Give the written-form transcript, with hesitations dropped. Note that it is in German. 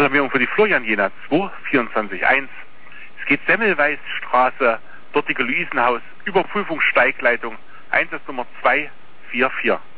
Alarmierung für die Florian Jena 224.1. Es geht Semmelweisstraße, dortige Luisenhaus, Überprüfung Steigleitung, Einsatznummer 244.